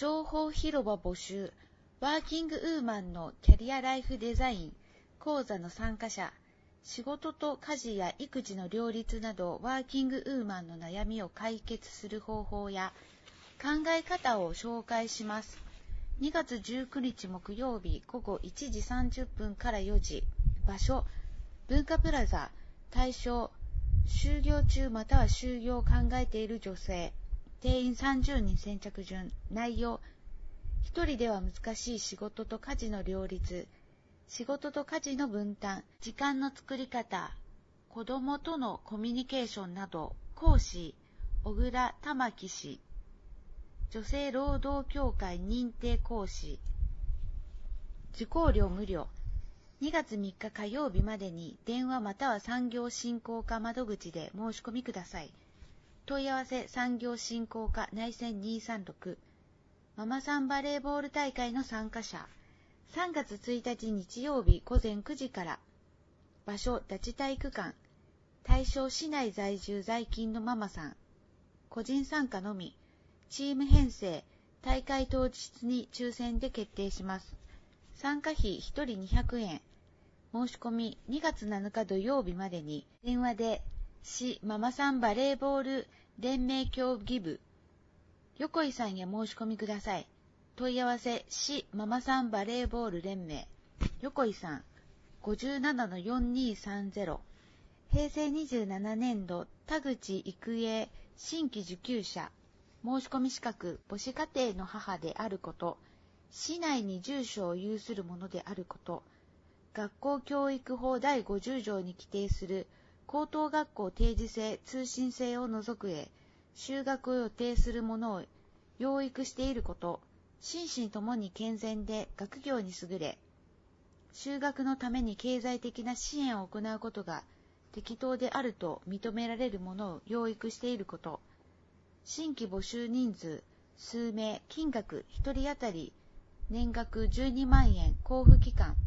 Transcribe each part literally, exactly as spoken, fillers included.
情報広場募集、ワーキングウーマンのキャリアライフデザイン講座の参加者、仕事と家事や育児の両立などワーキングウーマンの悩みを解決する方法や考え方を紹介します。にがつじゅうくにち木曜日午後いちじさんじゅっぷんからよじ、場所、文化プラザ、対象、就業中または就業を考えている女性、定員さんじゅうにん先着順、内容、一人では難しい仕事と家事の両立、仕事と家事の分担、時間の作り方、子どもとのコミュニケーションなど、講師、小倉玉木氏、女性労働協会認定講師、受講料無料、にがつみっか火曜日までに電話または産業振興課窓口で申し込みください。問い合わせ産業振興課内線にさんろく、ママさんバレーボール大会の参加者、さんがつついたち日曜日午前くじから、場所立ち体育館、対象市内在住在勤のママさん、個人参加のみ、チーム編成、大会当日に抽選で決定します。参加費ひとりにひゃくえん、申し込みにがつなのか土曜日までに電話で市ママさんバレーボール連盟協議部横井さんへ申し込みください。問い合わせ市ママさんバレーボール連盟横井さん ごじゅうななのよんにーさんぜろ、平成にじゅうななねんど田口育英新規受給者、申し込み資格母子家庭の母であること、市内に住所を有するものであること、学校教育法だいごじゅうじょうに規定する高等学校定時制通信制を除くへ就学を予定する者を養育していること、心身ともに健全で学業に優れ、就学のために経済的な支援を行うことが適当であると認められる者を養育していること、新規募集人数、数名、金額ひとり当たり年額じゅうにまんえん、交付期間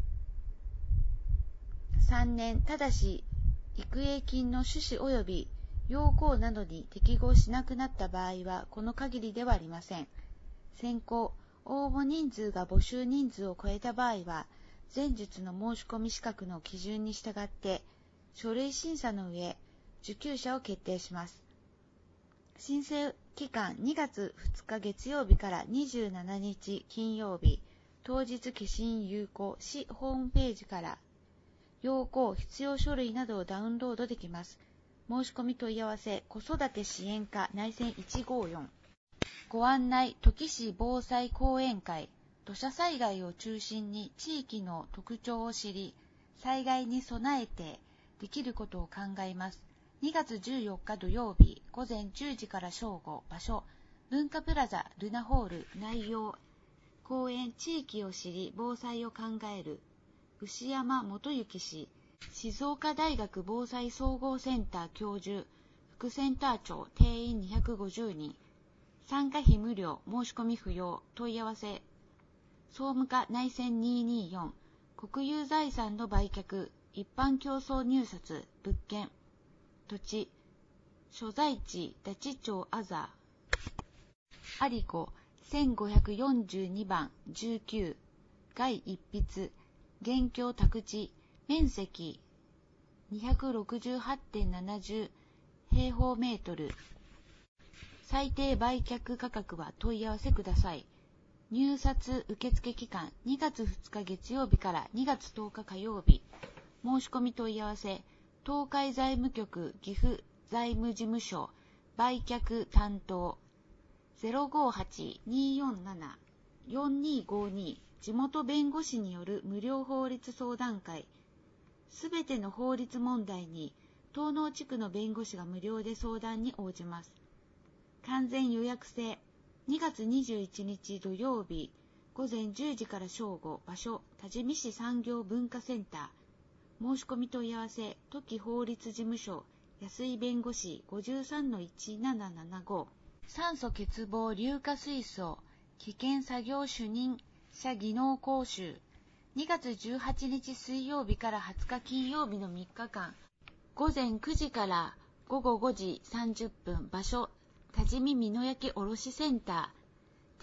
さんねん、ただし育英金の趣旨及び要項などに適合しなくなった場合はこの限りではありません。選考、応募人数が募集人数を超えた場合は前述の申し込み資格の基準に従って書類審査の上、受給者を決定します。申請期間にがつふつか月曜日からにじゅうしちにち金曜日、当日寄信有効、市ホームページから要項、必要書類などをダウンロードできます。申し込み問い合わせ、子育て支援課内線いちごよん。ご案内、土岐市防災講演会、土砂災害を中心に地域の特徴を知り、災害に備えてできることを考えます。にがつじゅうよっか土曜日、午前じゅうじから正午、場所、文化プラザルナホール、内容、講演地域を知り、防災を考える、牛山元幸氏、静岡大学防災総合センター教授、副センター長、定員にひゃくごじゅうにん、参加費無料、申し込み不要、問い合わせ、総務課内線にーにーよん、国有財産の売却、一般競争入札、物件、土地、所在地、大地町アザー、有子、せんごひゃくよんじゅうにばん、じゅうきゅう、外一筆、現況宅地、面積 にひゃくろくじゅうはちてんななぜろ 平方メートル、最低売却価格は問い合わせください。入札受付期間にがつふつか月曜日からにがつとおか火曜日、申し込み問い合わせ、東海財務局岐阜財務事務所売却担当 ゼロごはち にーよんなな よんにーごに、地元弁護士による無料法律相談会。すべての法律問題に東納地区の弁護士が無料で相談に応じます。完全予約制。にがつにじゅういちにち土曜日、午前じゅうじから正午、場所、多治見市産業文化センター。申し込み問い合わせ、都議法律事務所、安井弁護士 ごじゅうさんのいちななななご。酸素欠乏硫化水素、危険作業主任者技能講習。にがつじゅうはちにち水曜日からはつか金曜日のみっかかん、午前くじからごごごじさんじゅっぷん、場所、多治見美濃焼卸センター、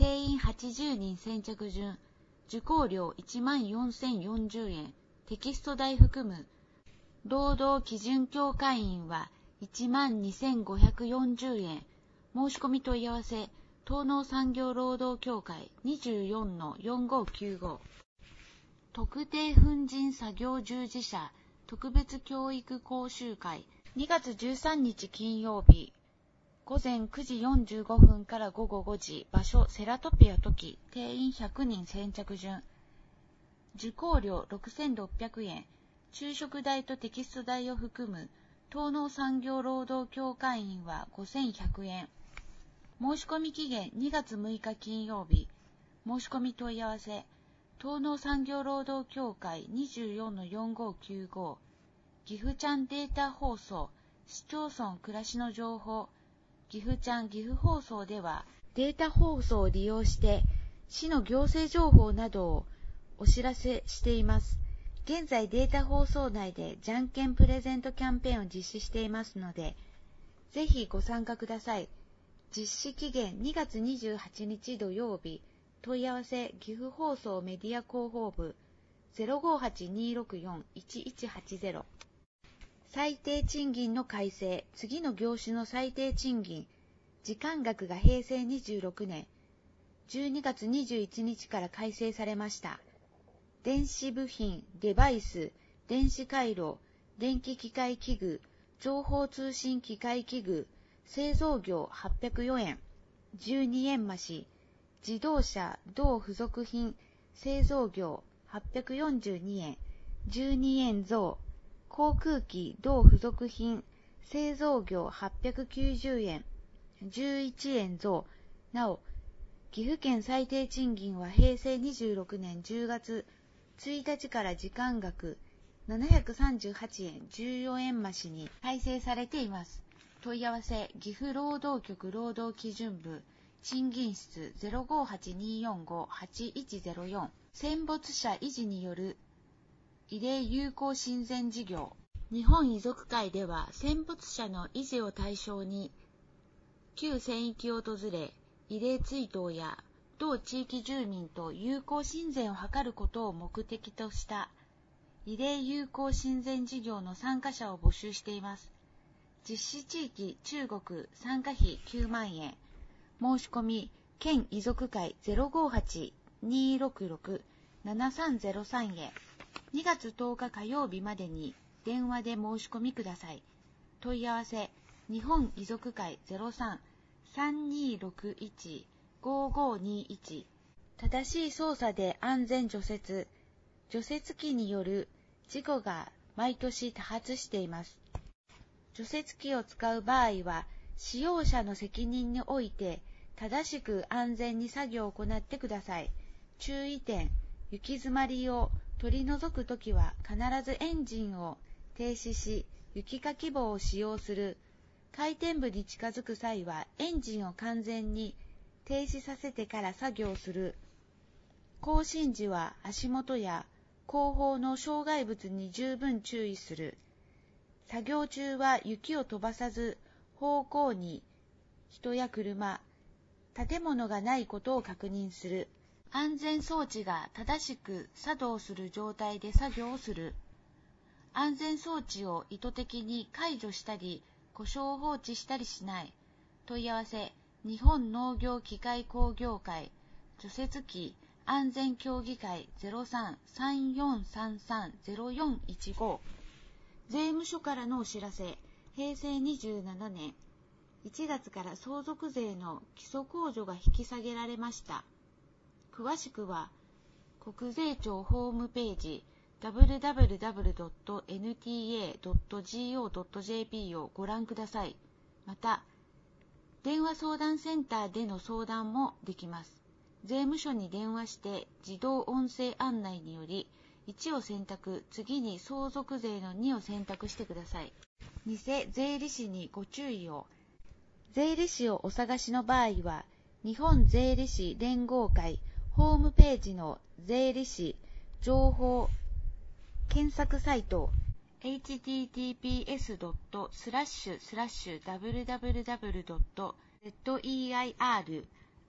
定員はちじゅうにん先着順、受講料いちまんよんせんよんじゅうえん、テキスト代含む。労働基準協会員はいちまんにせんごひゃくよんじゅうえん。申し込み問い合わせ、東農産業労働協会 にじゅうよんのよんごきゅうご。特定粉塵作業従事者特別教育講習会にがつじゅうさんにち金曜日、午前くじよんじゅうごふんから午後ごじ、場所セラトピアトキ、定員ひゃくにん先着順。受講料ろくせんろっぴゃくえん、昼食代とテキスト代を含む。東農産業労働協会員はごせんひゃくえん。申し込み期限にがつむいか金曜日。申し込み問い合わせ、東農産業労働協会 にじゅうよんのよんごきゅうご。岐阜ちゃんデータ放送、市町村暮らしの情報。岐阜ちゃん岐阜放送では、データ放送を利用して、市の行政情報などをお知らせしています。現在データ放送内でじゃんけんプレゼントキャンペーンを実施していますので、ぜひご参加ください。実施期限にがつにじゅうはちにち土曜日。問い合わせ岐阜放送メディア広報部 ゼロごはちにろくよんいちいちはちゼロ。最低賃金の改正、次の業種の最低賃金、時間額がへいせいにじゅうろくねんじゅうにがつにじゅういちにちから改正されました。電子部品、デバイス、電子回路、電気機械器具、情報通信機械器具、製造業はっぴゃくよえん、じゅうにえん増し、自動車、同付属品、製造業はっぴゃくよんじゅうにえん、じゅうにえん増、航空機、同付属品、製造業はっぴゃくきゅうじゅうえん、じゅういちえん増。なお、岐阜県最低賃金はへいせいにじゅうろくねんじゅうがつついたちから時間額ななひゃくさんじゅうはちえんじゅうよんえん増しに改正されています。問い合わせ、岐阜労働局労働基準部、賃金室 ゼロごはちによんごはちいちゼロよん。戦没者維持による慰霊友好親善事業。日本遺族会では戦没者の維持を対象に、旧戦域を訪れ、慰霊追悼や同地域住民と友好親善を図ることを目的とした慰霊友好親善事業の参加者を募集しています。実施地域中国、参加費きゅうまんえん。申し込み、県遺族会 ゼロごはちにろくろくななさんゼロさん へにがつとおか火曜日までに電話で申し込みください。問い合わせ、日本遺族会 ゼロさん さんにろくいち ごごにいち。正しい操作で安全除雪。除雪機による事故が毎年多発しています。除雪機を使う場合は、使用者の責任において、正しく安全に作業を行ってください。注意点、雪詰まりを取り除くときは必ずエンジンを停止し、雪かき棒を使用する。回転部に近づく際はエンジンを完全に停止させてから作業する。行進時は足元や後方の障害物に十分注意する。作業中は雪を飛ばさず、方向に人や車、建物がないことを確認する。安全装置が正しく作動する状態で作業をする。安全装置を意図的に解除したり、故障を放置したりしない。問い合わせ、日本農業機械工業会、除雪機安全協議会 ゼロさん さんよんさんさん ゼロよんいちご。税務署からのお知らせ、へいせいにじゅうななねんいちがつから相続税の基礎控除が引き下げられました。詳しくは、国税庁ホームページ ダブリューダブリューダブリュードットエヌティーエードットジーオードットジェーピー をご覧ください。また、電話相談センターでの相談もできます。税務署に電話して自動音声案内により、いちを選択、次に相続税のにを選択してください。偽税理士にご注意を。税理士をお探しの場合は、日本税理士連合会ホームページの税理士情報検索サイト エイチティーティーピーエスドットスラッシュスラッシュダブリューダブリューダブリュードットゼットイーアイアール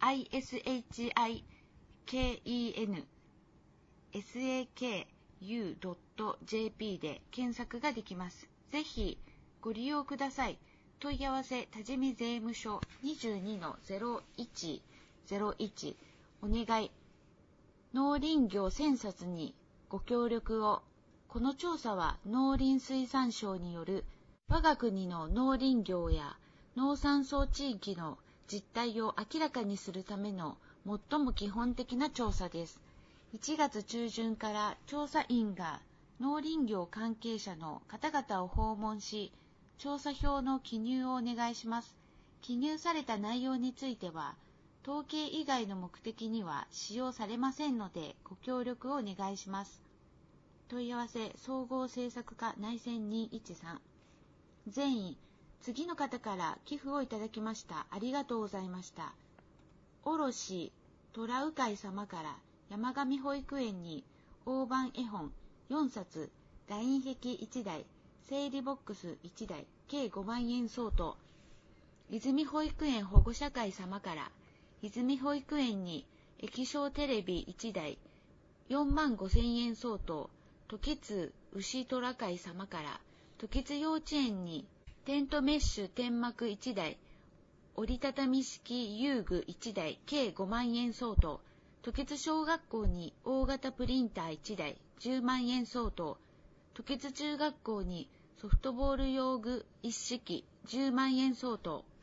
アイエスエイチアイケーイーエヌサクドットジェーピー で検索ができます。ぜひご利用ください。問い合わせ多治見税務署 にじゅうにのゼロいちゼロいち お願い。農林業選札にご協力を。この調査は農林水産省による我が国の農林業や農産層地域の実態を明らかにするための最も基本的な調査です。いちがつ中旬から調査員が農林業関係者の方々を訪問し、調査票の記入をお願いします。記入された内容については、統計以外の目的には使用されませんので、ご協力をお願いします。問い合わせ、総合政策課内線にいちさん。善意、次の方から寄付をいただきました。ありがとうございました。卸虎鵜飼様から山上保育園に大判絵本よんさつ、ライン壁いちだい、整理ボックスいちだい、計ごまんえん相当。泉保育園保護者会様から泉保育園に液晶テレビいちだい、よんまんごせんえん相当。時津牛虎会様から時津幼稚園にテントメッシュ天幕いちだい、折りたたみ式遊具いちだい、計ごまんえん相当。時津小学校に大型プリンターいちだい、じゅうまんえん相当。時津中学校にソフトボール用具一式じゅうまんえん相当。